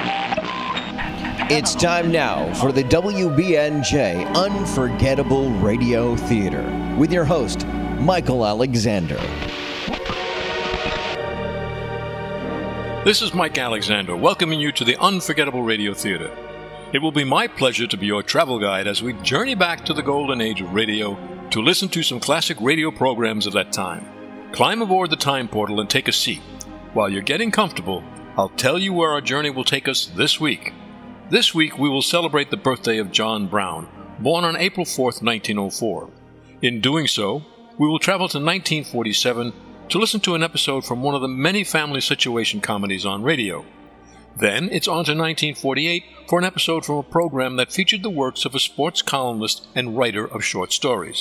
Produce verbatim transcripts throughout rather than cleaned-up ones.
It's time now for the W B N J Unforgettable Radio Theater with your host, Michael Alexander. This is Mike Alexander, welcoming you to the Unforgettable Radio Theater. It will be my pleasure to be your travel guide as we journey back to the golden age of radio to listen to some classic radio programs of that time. Climb aboard the time portal and take a seat. While you're getting comfortable, I'll tell you where our journey will take us this week. This week, we will celebrate the birthday of John Brown, born on April fourth, nineteen oh four. In doing so, we will travel to nineteen forty-seven to listen to an episode from one of the many family situation comedies on radio. Then, it's on to nineteen forty-eight for an episode from a program that featured the works of a sports columnist and writer of short stories.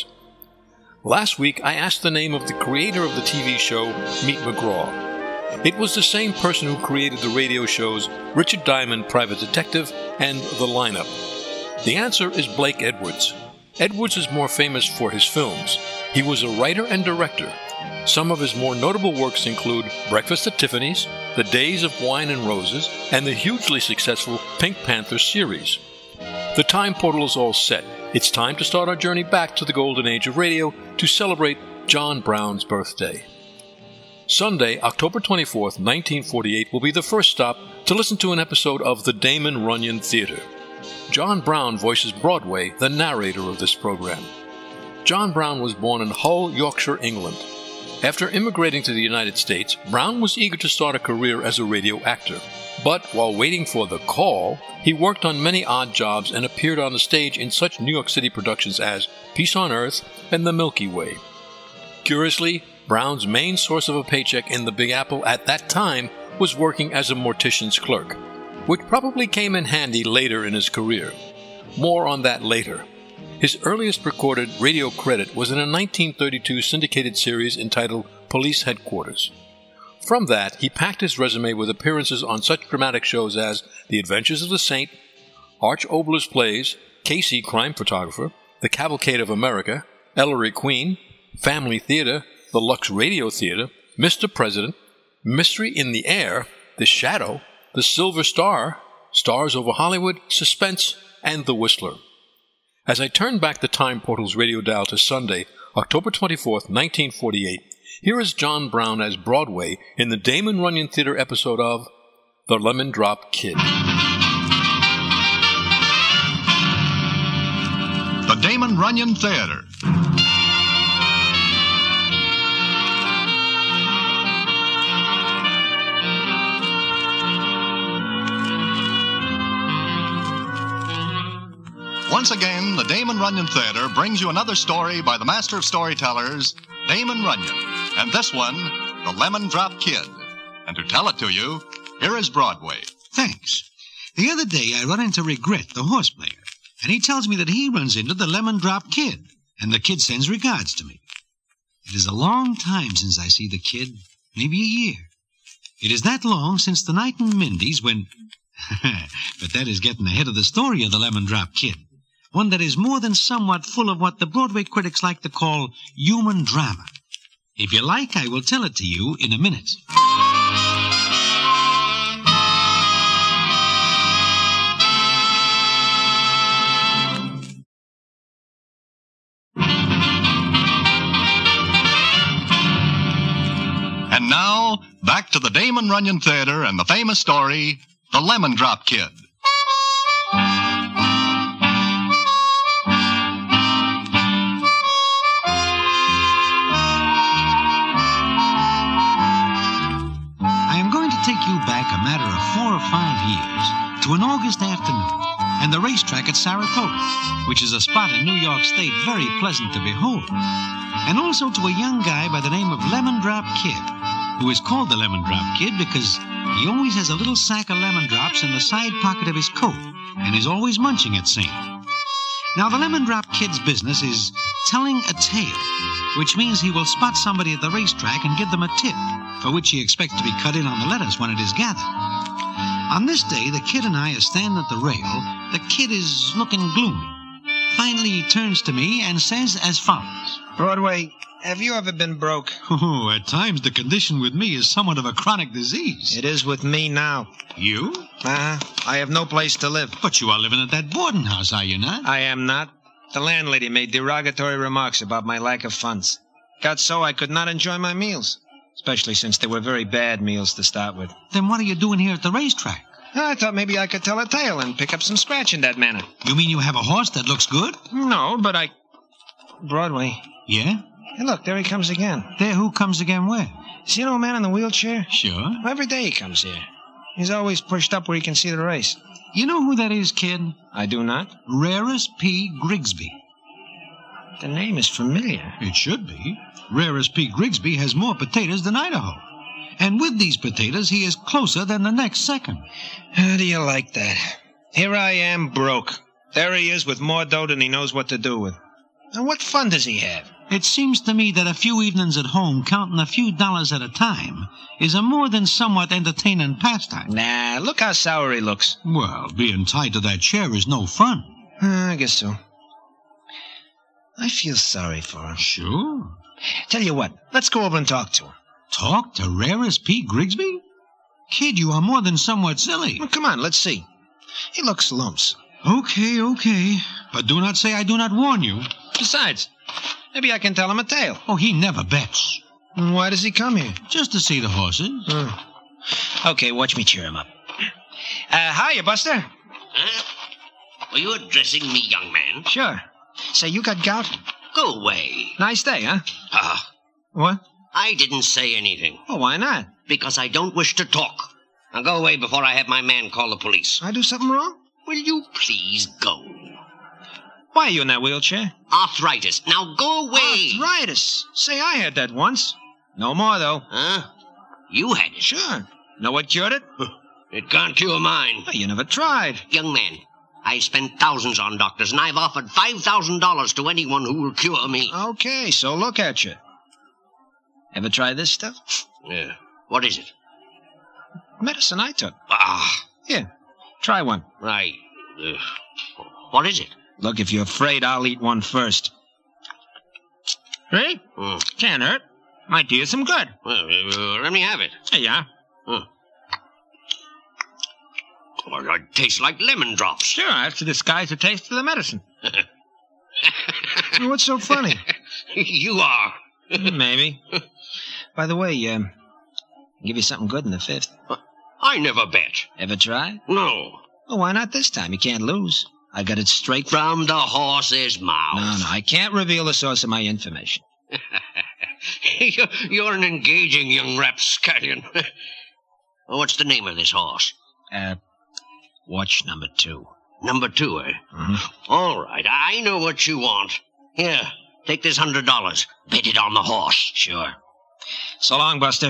Last week, I asked the name of the creator of the T V show, Meet McGraw. It was the same person who created the radio shows Richard Diamond, Private Detective, and The Lineup. The answer is Blake Edwards. Edwards is more famous for his films. He was a writer and director. Some of his more notable works include Breakfast at Tiffany's, The Days of Wine and Roses, and the hugely successful Pink Panther series. The time portal is all set. It's time to start our journey back to the golden age of radio to celebrate John Brown's birthday. Sunday, October twenty-fourth, nineteen forty-eight, will be the first stop to listen to an episode of the Damon Runyon Theater. John Brown voices Broadway, the narrator of this program. John Brown was born in Hull, Yorkshire, England. After immigrating to the United States, Brown was eager to start a career as a radio actor. But while waiting for the call, he worked on many odd jobs and appeared on the stage in such New York City productions as Peace on Earth and The Milky Way. Curiously, Brown's main source of a paycheck in the Big Apple at that time was working as a mortician's clerk, which probably came in handy later in his career. More on that later. His earliest recorded radio credit was in a nineteen thirty-two syndicated series entitled Police Headquarters. From that, he packed his resume with appearances on such dramatic shows as The Adventures of the Saint, Arch Oboler's Plays, Casey Crime Photographer, The Cavalcade of America, Ellery Queen, Family Theater, The Lux Radio Theater, Mister President, Mystery in the Air, The Shadow, The Silver Star, Stars Over Hollywood, Suspense, and The Whistler. As I turn back the time portal's radio dial to Sunday, October twenty-fourth, nineteen forty-eight, here is John Brown as Broadway in the Damon Runyon Theater episode of The Lemon Drop Kid. The Damon Runyon Theater. Once again, the Damon Runyon Theater brings you another story by the master of storytellers, Damon Runyon, and this one, The Lemon Drop Kid. And to tell it to you, here is Broadway. Thanks. The other day I run into Regret, the horse player, and he tells me that he runs into the Lemon Drop Kid, and the kid sends regards to me. It is a long time since I see the kid, maybe a year. It is that long since the night in Mindy's when... but that is getting ahead of the story of the Lemon Drop Kid. One that is more than somewhat full of what the Broadway critics like to call human drama. If you like, I will tell it to you in a minute. And now, back to the Damon Runyon Theater and the famous story, The Lemon Drop Kid. Take you back a matter of four or five years to an August afternoon and the racetrack at Saratoga, which is a spot in New York State very pleasant to behold, and also to a young guy by the name of Lemon Drop Kid, who is called the Lemon Drop Kid because he always has a little sack of lemon drops in the side pocket of his coat and is always munching at same. Now, the Lemon Drop Kid's business is telling a tale, which means he will spot somebody at the racetrack and give them a tip, for which he expects to be cut in on the letters when it is gathered. On this day, the kid and I are standing at the rail. The kid is looking gloomy. Finally, he turns to me and says as follows. Broadway, have you ever been broke? Oh, at times the condition with me is somewhat of a chronic disease. It is with me now. You? Uh-huh. I have no place to live. But you are living at that boarding house, are you not? I am not. The landlady made derogatory remarks about my lack of funds. Got so I could not enjoy my meals, especially since they were very bad meals to start with. Then what are you doing here at the racetrack? I thought maybe I could tell a tale and pick up some scratch in that manner. You mean you have a horse that looks good? No, but I... Broadway. Yeah? Hey, look, there he comes again. There who comes again where? See an old man in the wheelchair? Sure. Every day he comes here. He's always pushed up where he can see the race. You know who that is, kid? I do not. Rarest P. Grigsby. The name is familiar. It should be. Rarest P. Grigsby has more potatoes than Idaho. And with these potatoes, he is closer than the next second. How do you like that? Here I am, broke. There he is with more dough than he knows what to do with. And what fun does he have? It seems to me that a few evenings at home, counting a few dollars at a time, is a more than somewhat entertaining pastime. Nah, look how sour he looks. Well, being tied to that chair is no fun. Uh, I guess so. I feel sorry for him. Sure. Tell you what, let's go over and talk to him. Talk to Rarest P. Grigsby? Kid, you are more than somewhat silly. Well, come on, let's see. He looks lumps. Okay, okay. But do not say I do not warn you. Besides, maybe I can tell him a tale. Oh, he never bets. And why does he come here? Just to see the horses. Hmm. Okay, watch me cheer him up. Uh, hiya, Buster. Huh? Were you addressing me, young man? Sure. Say, you got gout? Go away. Nice day, huh? Ah, What? I didn't say anything. Oh, why not? Because I don't wish to talk. Now go away before I have my man call the police. I do something wrong? Will you please go? Why are you in that wheelchair? Arthritis. Now go away. Arthritis. Say, I had that once. No more, though. Huh? You had it. Sure. Know what cured it? It can't cure mine. Well, you never tried. Young man, I spent thousands on doctors, and I've offered five thousand dollars to anyone who will cure me. Okay, so look at you. Ever try this stuff? Yeah. What is it? Medicine I took. Ah, Here, try one. right. Uh, what is it? Look, if you're afraid, I'll eat one first. Ready? Mm. Can't hurt. Might do you some good. Well, uh, let me have it. Here you are. Huh. Well, it tastes like lemon drops. Sure, I have to disguise the taste of the medicine. What's so funny? You are. Maybe. By the way, um, I'll give you something good in the fifth. I never bet. Ever try? No. Well, why not this time? You can't lose. I got it straight from... From the horse's mouth. No, no, I can't reveal the source of my information. You're, you're an engaging young rapscallion. What's the name of this horse? Uh, watch number two. Number two, eh? Mm-hmm. All right, I know what you want. Here, take this hundred dollars. Bet it on the horse. Sure. So long, Buster.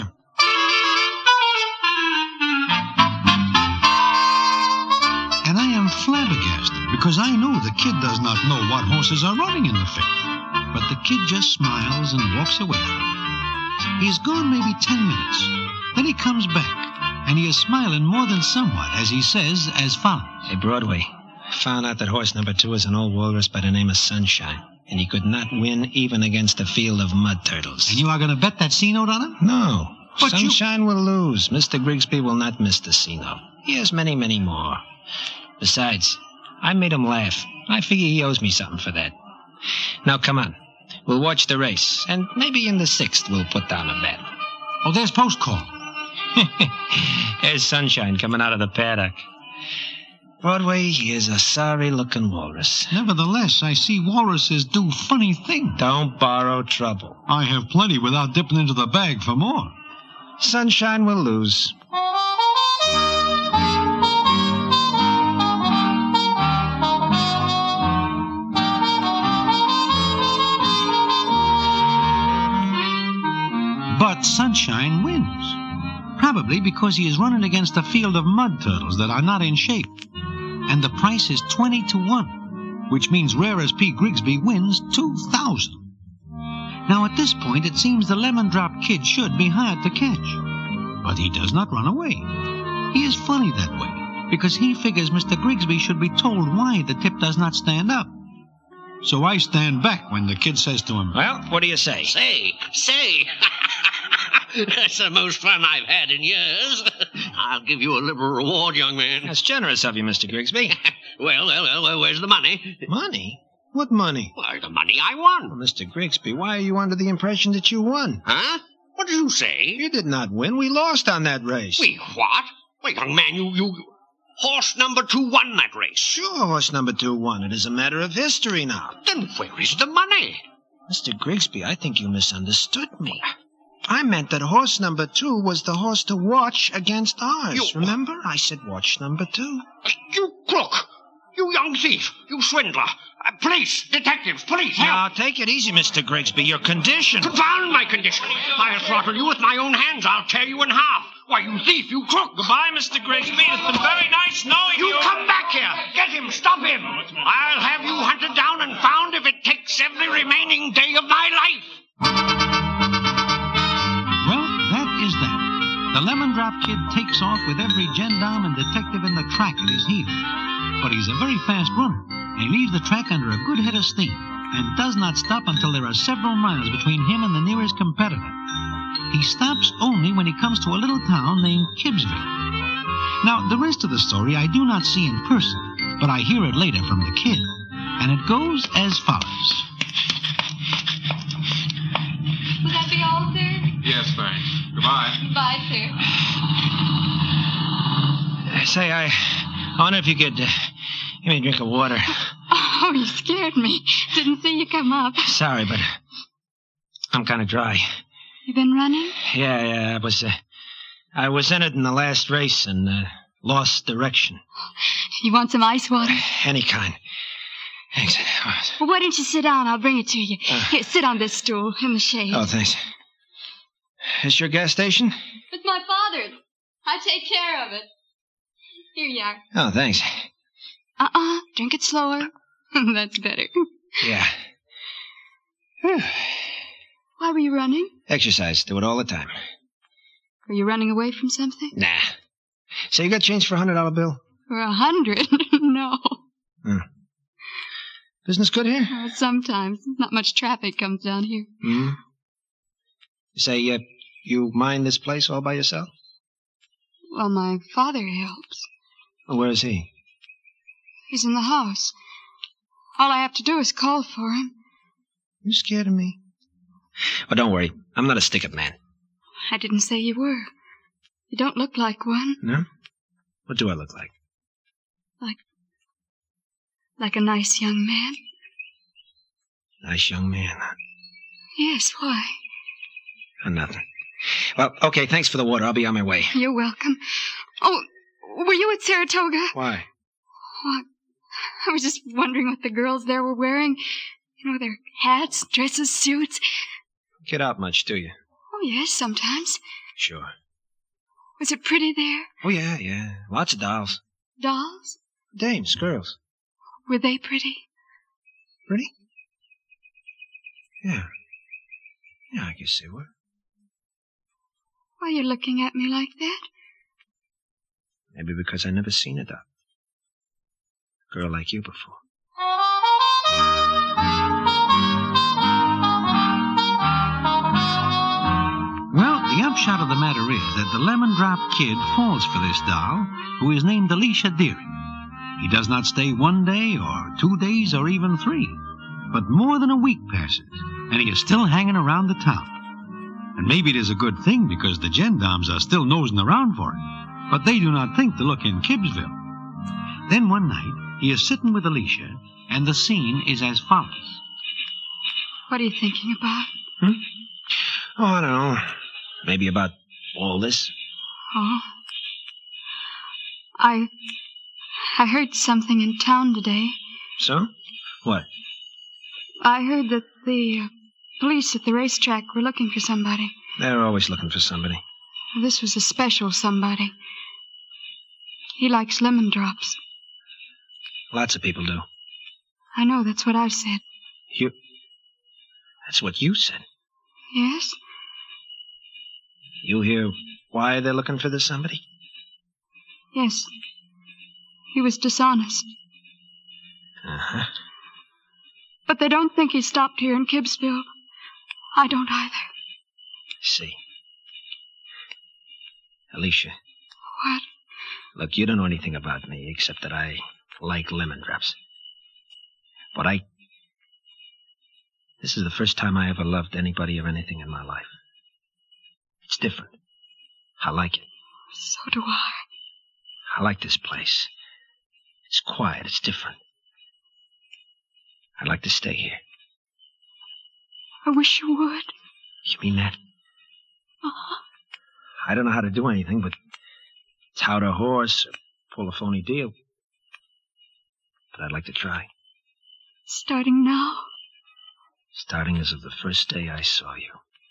And I am flabbergasted because I know the kid does not know what horses are running in the fifth. But the kid just smiles and walks away from him. He's gone maybe ten minutes. Then he comes back, and he is smiling more than somewhat as he says as follows. Hey, Broadway, I found out that horse number two is an old walrus by the name of Sunshine, and he could not win even against a field of mud turtles. And you are going to bet that C-note on him? No. But you- Sunshine will lose. Mister Grigsby will not miss the C-note. He has many, many more. Besides, I made him laugh. I figure he owes me something for that. Now, come on. We'll watch the race, and maybe in the sixth we'll put down a bet. Oh, there's post call. There's Sunshine coming out of the paddock. Broadway, he is a sorry-looking walrus. Nevertheless, I see walruses do funny things. Don't borrow trouble. I have plenty without dipping into the bag for more. Sunshine will lose. But Sunshine wins. Probably because he is running against a field of mud turtles that are not in shape. And the price is twenty to one, which means Rarest P. Grigsby wins two thousand. Now at this point it seems the Lemon Drop Kid should be hard to catch. But he does not run away. He is funny that way, because he figures Mister Grigsby should be told why the tip does not stand up. So I stand back when the kid says to him, Well, what do you say? Say, say. That's the most fun I've had in years. I'll give you a liberal reward, young man. That's generous of you, Mister Grigsby. well, well, well, well, where's the money? Money? What money? Why, the money I won. Well, Mister Grigsby, why are you under the impression that you won? Huh? What did you say? You did not win. We lost on that race. We what? Well, young man, you, you... Horse number two won that race. Sure, horse number two won. It is a matter of history now. Then where is the money? Mister Grigsby, I think you misunderstood me. I meant that horse number two was the horse to watch against ours. You... Remember? I said watch number two. You crook! You young thief! You swindler! Uh, police! Detectives! Police! Help! Now, take it easy, Mister Grigsby. Your condition... Confound my condition! I'll throttle you with my own hands. I'll tear you in half. Why, you thief, you crook! Goodbye, Mister Grigsby. It's been very nice knowing you. You come back here! Get him! Stop him! I'll have you hunted down and found if it takes every remaining day of my life! Well, that is that. The Lemon Drop Kid takes off with every gendarme and detective in the track at his heels. But he's a very fast runner, and he leaves the track under a good head of steam, and does not stop until there are several miles between him and the nearest competitor. He stops only when he comes to a little town named Kibbsville. Now, the rest of the story I do not see in person, but I hear it later from the kid, and it goes as follows. Will that be all, sir? Yes, thanks. Goodbye. Goodbye, sir. Say, I, I wonder if you could uh, give me a drink of water. Oh, you scared me. Didn't see you come up. Sorry, but I'm kind of dry. You been running? Yeah, yeah, I was, uh, I was in it in the last race and uh, lost direction. You want some ice water? Any kind. Thanks. Well, why don't you sit down? I'll bring it to you. Uh, Here, sit on this stool in the shade. Oh, thanks. Is your gas station? It's my father's. I take care of it. Here you are. Oh, thanks. Uh-uh. Drink it slower. That's better. Yeah. Whew. Why were you running? Exercise. Do it all the time. Were you running away from something? Nah. Say, you got change for a hundred dollar bill? For a hundred? No. Hmm. Business good here? Uh, sometimes. Not much traffic comes down here. Hmm. Say, uh, you mind this place all by yourself? Well, my father helps. Well, where is he? He's in the house. All I have to do is call for him. You scared of me? Well, don't worry. I'm not a stick-up man. I didn't say you were. You don't look like one. No? What do I look like? Like... like a nice young man. Nice young man, huh? Yes, why? Oh, nothing. Well, okay, thanks for the water. I'll be on my way. You're welcome. Oh, were you at Saratoga? Why? Oh, I was just wondering what the girls there were wearing. You know, their hats, dresses, suits. Get out much, do you? Oh, yes, sometimes. Sure. Was it pretty there? Oh, yeah, yeah. Lots of dolls. Dolls? Dames, girls. Were they pretty? Pretty? Yeah. Yeah, I guess they were. Why are you looking at me like that? Maybe because I never seen a doll. A girl like you before. Well, the upshot of the matter is that the Lemon Drop Kid falls for this doll, who is named Alicia Deering. He does not stay one day, or two days, or even three. But more than a week passes, and he is still hanging around the town. And maybe it is a good thing, because the gendarmes are still nosing around for him. But they do not think to look in Kibbsville. Then one night, he is sitting with Alicia, and the scene is as follows. What are you thinking about? Hmm? Oh, I don't know. Maybe about all this. Oh. I... I heard something in town today. So? What? I heard that the uh, police at the racetrack were looking for somebody. They're always looking for somebody. This was a special somebody. He likes lemon drops. Lots of people do. I know, that's what I've said. You... That's what you said. Yes? You hear why they're looking for this somebody? Yes. He was dishonest. Uh-huh. But they don't think he stopped here in Kibbsville. I don't either. See. Alicia. What? Look, you don't know anything about me except that I like lemon drops. But I... This is the first time I ever loved anybody or anything in my life. It's different. I like it. So do I. I like this place. It's quiet. It's different. I'd like to stay here. I wish you would. You mean that? Uh-huh. I don't know how to do anything, but tout a horse or pull a phony deal. But I'd like to try. Starting now? Starting as of the first day I saw you.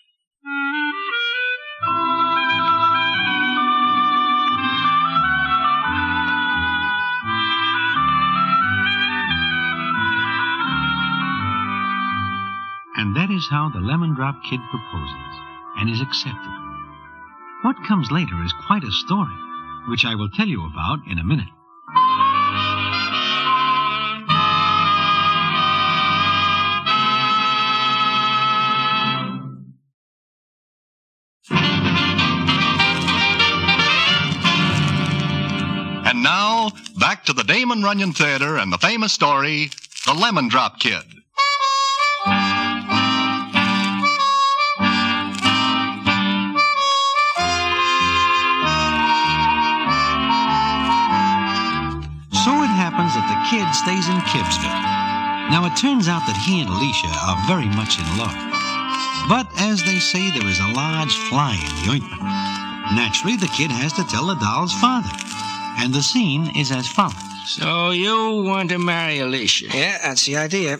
And that is how the Lemon Drop Kid proposes and is accepted. What comes later is quite a story, which I will tell you about in a minute. And now, back to the Damon Runyon Theater and the famous story, The Lemon Drop Kid. So it happens that the kid stays in Kibbsville. Now, it turns out that he and Alicia are very much in love. But, as they say, there is a large fly in the ointment. Naturally, the kid has to tell the doll's father. And the scene is as follows. So you want to marry Alicia? Yeah, that's the idea.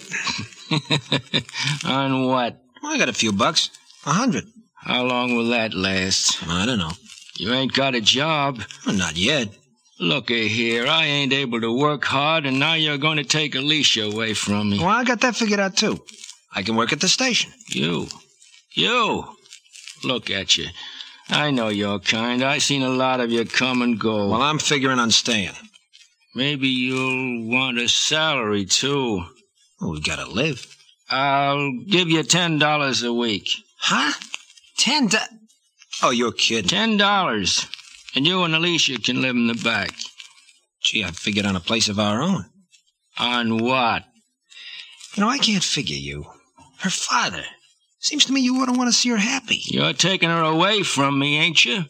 On what? Well, I got a few bucks. A hundred. How long will that last? I don't know. You ain't got a job. Well, not yet. Looky here, I ain't able to work hard, and now you're going to take Alicia away from me. Well, I got that figured out, too. I can work at the station. You. You. Look at you. I know your kind. I seen a lot of you come and go. Well, I'm figuring on staying. Maybe you'll want a salary, too. Well, we gotta live. I'll give you ten dollars a week. Huh? Ten do- Oh, you're kidding. Ten dollars. And you and Alicia can live in the back. Gee, I figured on a place of our own. On what? You know, I can't figure you. Her father. Seems to me you wouldn't want to see her happy. You're taking her away from me, ain't you?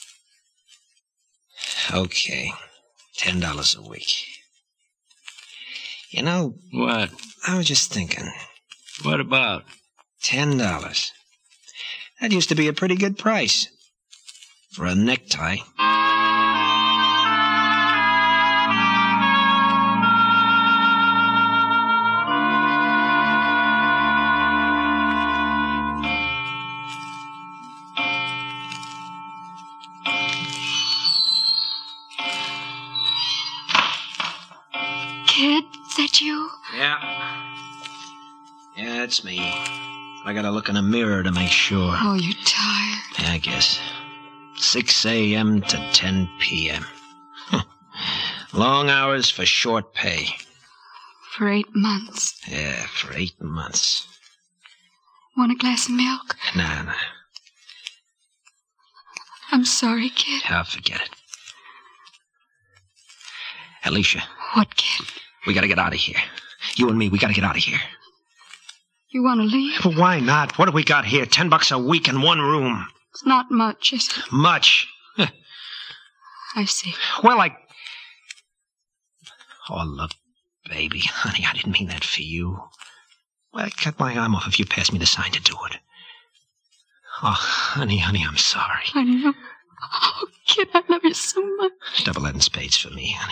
Okay. Ten dollars a week. You know... What? I was just thinking. What about? Ten dollars. That used to be a pretty good price. For a necktie. Kid, is that you? Yeah. Yeah, it's me. I gotta look in a mirror to make sure. Oh, you tired. Yeah, I guess. six a.m. to ten p.m. Long hours for short pay. For eight months. Yeah, for eight months. Want a glass of milk? Nah, nah. I'm sorry, kid. I'll forget it. Alicia. What, kid? We gotta get out of here. You and me, we gotta get out of here. You want to leave? But why not? What have we got here? Ten bucks a week in one room. It's not much, is it? Much. I see. Well, I... Oh, look, baby. Honey, I didn't mean that for you. Well, I'd cut my arm off if you passed me the sign to do it. Oh, honey, honey, I'm sorry. I know. Oh, kid, I love you so much. Double that in spades for me, honey.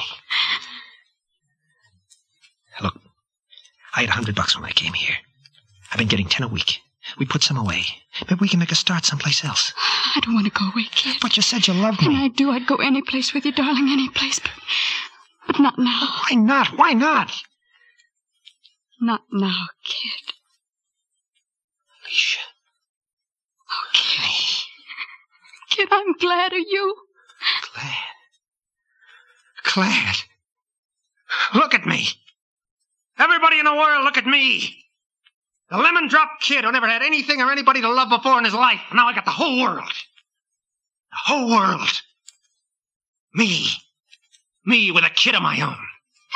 Look, I had a hundred bucks when I came here. I've been getting ten a week. We put some away. Maybe we can make a start someplace else. I don't want to go away, kid. But you said you loved When me. I do, I'd go any place with you, darling, any place. But, but not now. Why not? Why not? Not now, kid. Alicia. Oh, kid. Kid, I'm glad of you. Glad. Glad. Look at me. Everybody in the world, look at me. The lemon drop kid who never had anything or anybody to love before in his life. Now I got the whole world. The whole world. Me. Me with a kid of my own.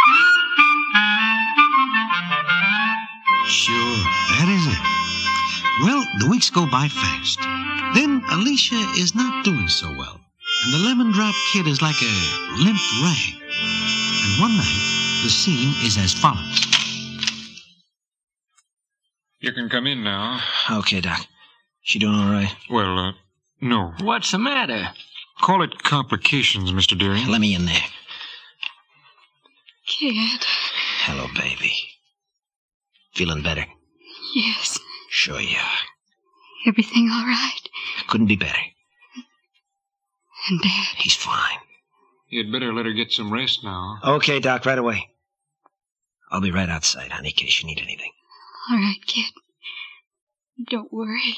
Sure, that is it. Well, the weeks go by fast. Then Alicia is not doing so well, and the Lemon Drop Kid is like a limp rag. And one night, the scene is as follows. You can come in now. Okay, Doc. She doing all right? Well, uh, no. What's the matter? Call it complications, Mister Deering. Let me in there. Kid. Hello, baby. Feeling better? Yes. Sure you are. Everything all right? Couldn't be better. And Dad? He's fine. You'd better let her get some rest now. Okay, Doc, right away. I'll be right outside, honey, in case you need anything. All right, kid. Don't worry.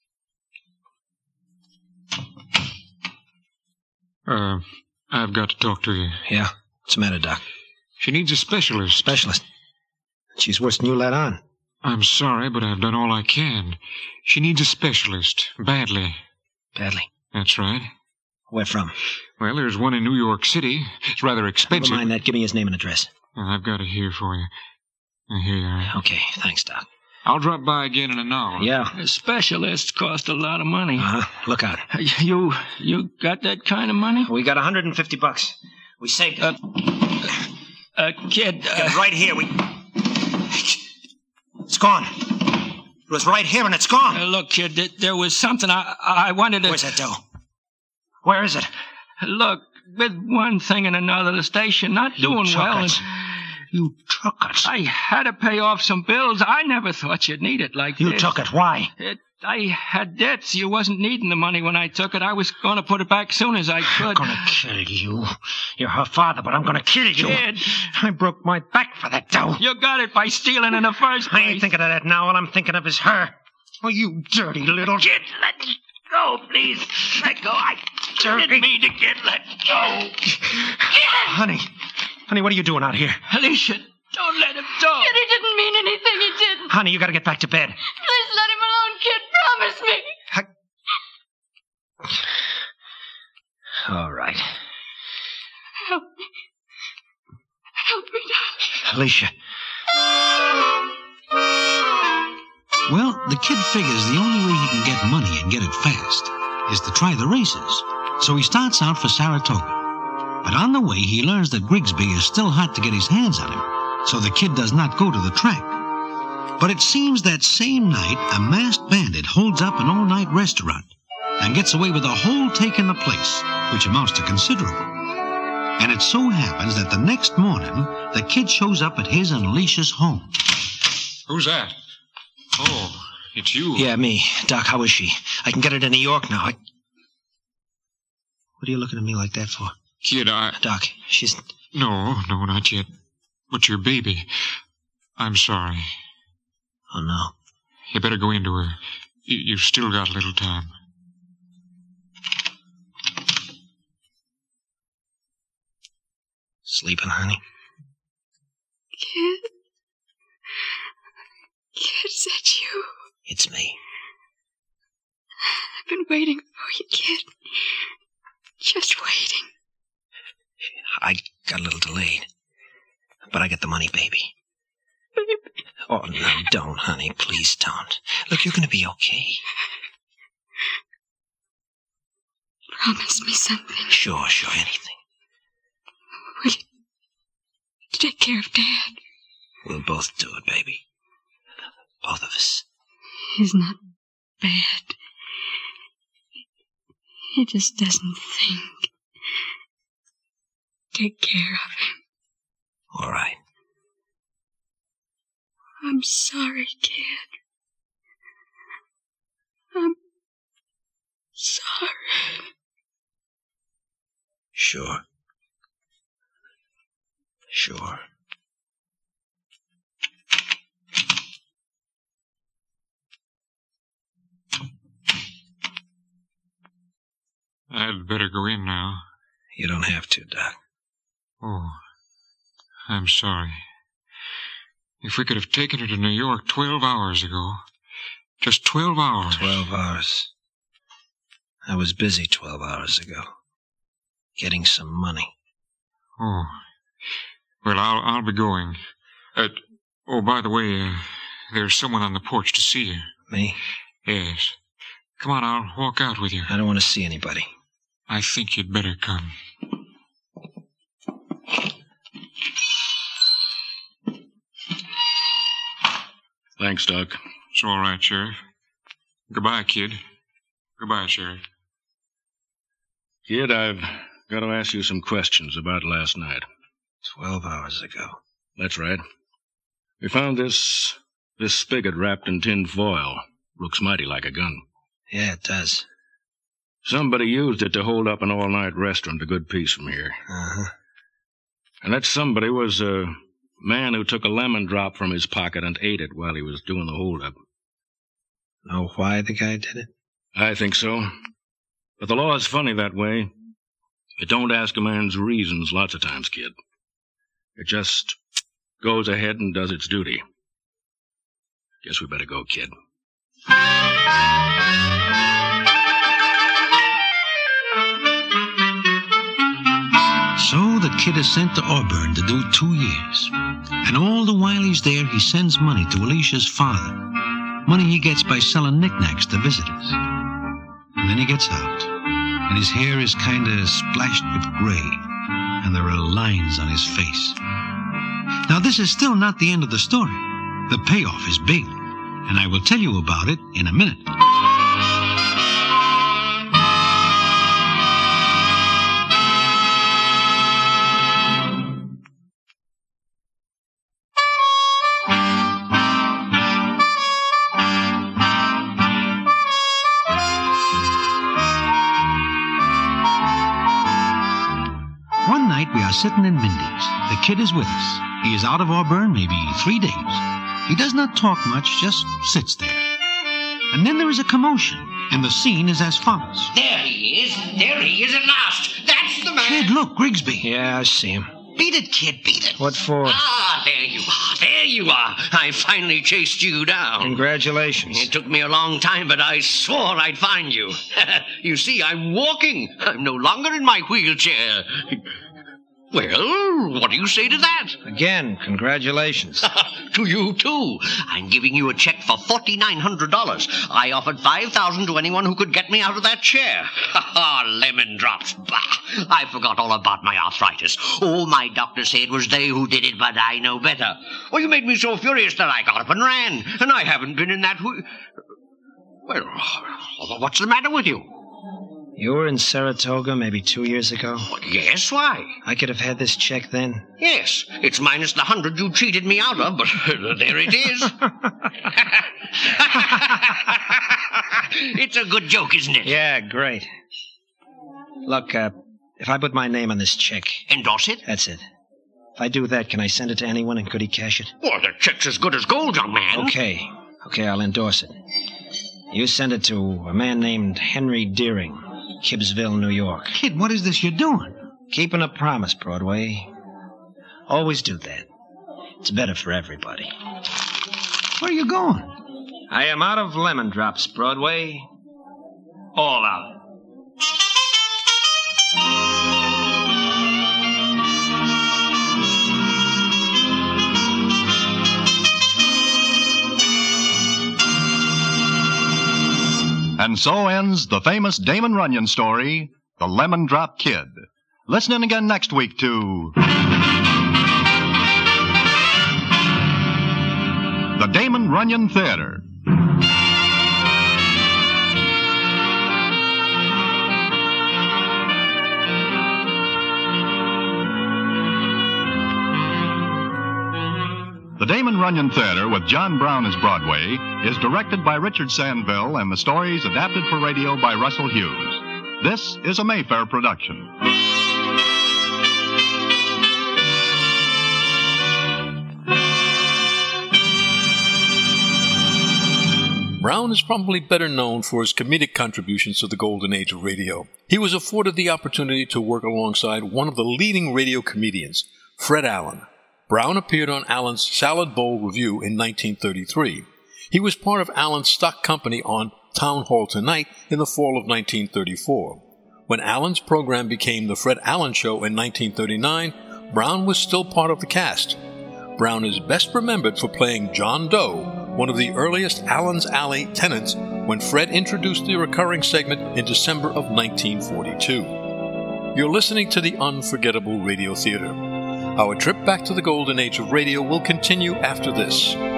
Uh, I've got to talk to you. Yeah? What's the matter, Doc? She needs a specialist. Specialist? She's worse than you let on. I'm sorry, but I've done all I can. She needs a specialist. Badly. Badly? That's right. Where from? Well, there's one in New York City. It's rather expensive. Never mind that. Give me his name and address. Well, I've got it here for you. Here you are. Okay, thanks, Doc. I'll drop by again in an hour. Yeah. Specialists cost a lot of money. Uh-huh. Look out. You you got that kind of money? We got one hundred fifty bucks. We saved it. Uh, uh, kid... Uh, Get it right here. We... It's gone. It was right here and it's gone. Uh, look, kid, th- there was something I I wanted to... Where's that dough? Where is it? Look, with one thing and another, the station not You doing took well. it. And You took it. I had to pay off some bills. I never thought you'd need it like You this. took it. Why? It, I had debts. You wasn't needing the money when I took it. I was going to put it back soon as I I'm could. gonna kill you. You're her father, but I'm gonna kill you. Kid, I broke my back for that dough. you got it by stealing in the first place. I ain't thinking of that now. All I'm thinking of is her. Oh, you dirty little... Kid, let go, please. Let go. I Dirty. didn't mean to get let go. Honey. Honey, what are you doing out here? Alicia, don't let him talk. Kid, he didn't mean anything. He didn't. Honey, you gotta get back to bed. Please let him alone, kid. Promise me. All right. Help me. Help me, darling. Alicia. Well, the kid figures the only way he can get money and get it fast is to try the races. So he starts out for Saratoga. But on the way, he learns that Grigsby is still hot to get his hands on him, so the kid does not go to the track. But it seems that same night, a masked bandit holds up an all-night restaurant and gets away with a whole take in the place, which amounts to considerable. And it so happens that the next morning, the kid shows up at his and Alicia's home. Who's that? Oh, it's you. Yeah, me. Doc, how is she? I can get her to New York now. I... What are you looking at me like that for? Kid, I... Doc, she's... No, no, not yet. But your baby. I'm sorry. Oh, no. You better go into her. You, you've still got a little time. Sleeping, honey? Kid. Kid, is that you? It's me. I've been waiting for you, kid. Just waiting. I got a little delayed. But I got the money, baby. Baby. Oh, no, don't, honey. Please don't. Look, you're going to be okay. Promise me something. Sure, sure, anything. Will you take care of Dad? We'll both do it, baby. Both of us. He's not bad. He just doesn't think. Take care of him. All right. I'm sorry, kid. I'm sorry. Sure. Sure. I'd better go in now. You don't have to, Doc. Oh, I'm sorry. If we could have taken her to New York twelve hours ago. Just twelve hours. Twelve hours. I was busy twelve hours ago. getting some money. Oh. Well, I'll, I'll be going. Uh, oh, by the way, uh, there's someone on the porch to see you. Me? Yes. Come on, I'll walk out with you. I don't want to see anybody. I think you'd better come. Thanks, Doc. It's all right, Sheriff. Goodbye, kid. Goodbye, Sheriff. Kid, I've got to ask you some questions about last night. Twelve hours ago. That's right. We found this... this spigot wrapped in tin foil. Looks mighty like a gun. Yeah, it does. Somebody used it to hold up an all-night restaurant a good piece from here. Uh-huh. And that somebody was a man who took a lemon drop from his pocket and ate it while he was doing the hold-up. Know why the guy did it? I think so. But the law is funny that way. It don't ask a man's reasons lots of times, kid. It just goes ahead and does its duty. Guess we better go, kid. So the kid is sent to Auburn to do two years. And all the while he's there, he sends money to Alicia's father. Money he gets by selling knickknacks to visitors. And then he gets out, and his hair is kind of splashed with gray, and there are lines on his face. Now, this is still not the end of the story. The payoff is big, and I will tell you about it in a minute. One night we are sitting in Mindy's. The kid is with us. He is out of Auburn maybe three days. He does not talk much, just sits there. And then there is a commotion, and the scene is as follows. There he is. There he is at last. That's the man. Kid, look, Grigsby. Yeah, I see him. Beat it, kid, beat it. What for? Ah, there you are. There you are. I finally chased you down. Congratulations. It took me a long time, but I swore I'd find you. You see, I'm walking. I'm no longer in my wheelchair. Well, what do you say to that? Again, congratulations. To you, too. I'm giving you a check for forty-nine hundred dollars. I offered five thousand dollars to anyone who could get me out of that chair. Ha ha, lemon drops. Bah! I forgot all about my arthritis. Oh, my doctor said it was they who did it, but I know better. Well, you made me so furious that I got up and ran, and I haven't been in that... Wh- well, what's the matter with you? You were in Saratoga maybe two years ago? Yes, why? I could have had this check then. Yes, it's minus the hundred you cheated me out of, but there it is. It's a good joke, isn't it? Yeah, great. Look, uh, if I put my name on this check... Endorse it? That's it. If I do that, can I send it to anyone and could he cash it? Well, the check's as good as gold, young man. Okay. Okay, I'll endorse it. You send it to a man named Henry Deering. Gibbsville, New York. Kid, what is this you're doing? Keeping a promise, Broadway. Always do that. It's better for everybody. Where are you going? I am out of lemon drops, Broadway. All out. And so ends the famous Damon Runyon story, The Lemon Drop Kid. Listen in again next week to the Damon Runyon Theater. The Damon Runyon Theater with John Brown as Broadway is directed by Richard Sandville and the stories adapted for radio by Russell Hughes. This is a Mayfair production. Brown is probably better known for his comedic contributions to the golden age of radio. He was afforded the opportunity to work alongside one of the leading radio comedians, Fred Allen. Brown appeared on Allen's Salad Bowl Review in nineteen thirty-three. He was part of Allen's stock company on Town Hall Tonight in the fall of nineteen thirty-four. When Allen's program became The Fred Allen Show in nineteen thirty-nine, Brown was still part of the cast. Brown is best remembered for playing John Doe, one of the earliest Allen's Alley tenants, when Fred introduced the recurring segment in December of nineteen forty-two. You're listening to the Unforgettable Radio Theater. Our trip back to the golden age of radio will continue after this.